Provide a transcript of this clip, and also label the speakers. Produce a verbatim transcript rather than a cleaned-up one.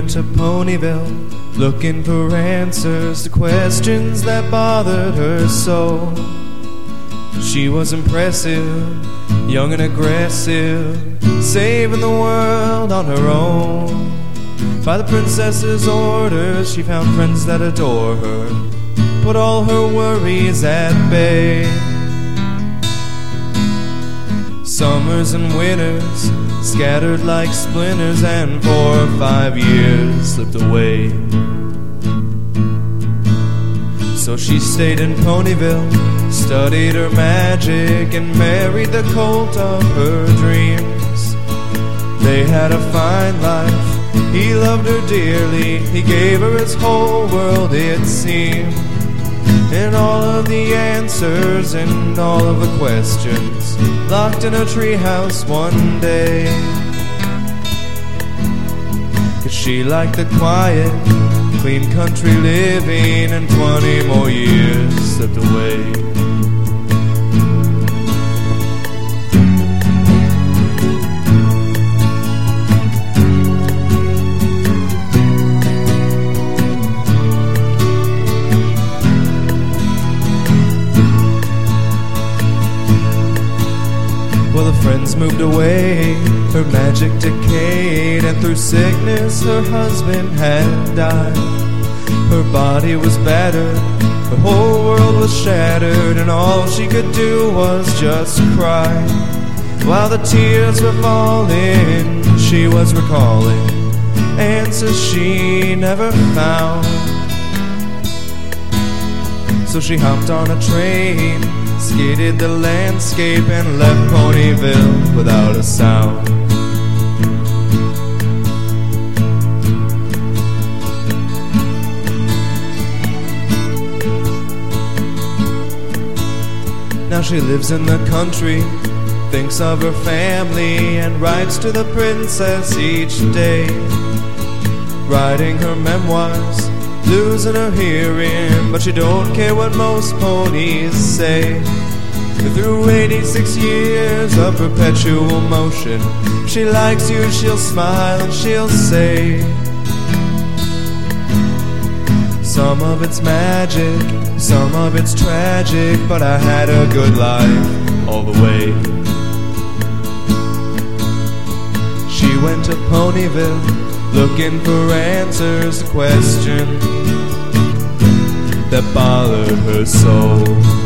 Speaker 1: went to Ponyville, looking for answers to questions that bothered her so. She was impressive, young and aggressive, saving the world on her own. By the princess's orders, she found friends that adore her, put all her worries at bay. Summers and winters scattered like splinters, and four or five years slipped away. So she stayed in Ponyville, studied her magic, and married the colt of her dreams. They had a fine life, he loved her dearly, he gave her his whole world it seemed. And all of the answers and all of the questions locked in a treehouse one day. 'Cause she liked the quiet, clean country living, and twenty more years slipped away. Well, the friends moved away, her magic decayed, and through sickness her husband had died. Her body was battered, her whole world was shattered, and all she could do was just cry. While the tears were falling, she was recalling answers she never found. So she hopped on a train, skidded the landscape, and left Ponyville without a sound. Now she lives in the country, thinks of her family, and writes to the princess each day, writing her memoirs, losing her hearing, but she don't care what most ponies say. Through eighty-six years of perpetual motion, if she likes you, she'll smile and she'll say, some of it's magic, some of it's tragic, but I had a good life all the way. She went to Ponyville, looking for answers to questions that bothered her soul.